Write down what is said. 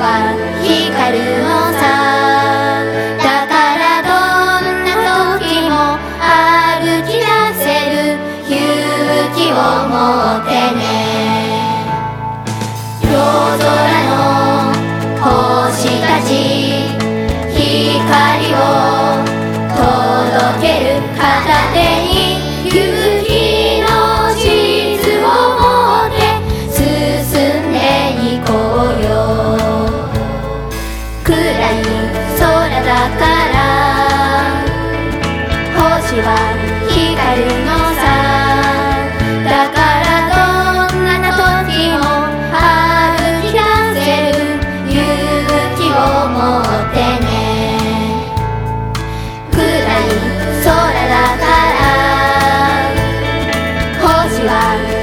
は光るのさ。だからどんな時も歩き出せる勇気を持ってね。夜空の星たち、光を届ける。片手に勇気の地図を持って進んでいこうよ。暗い空だから星は光るのさ。だからどんな時も歩き出せる勇気を持ってね。暗い空だから星は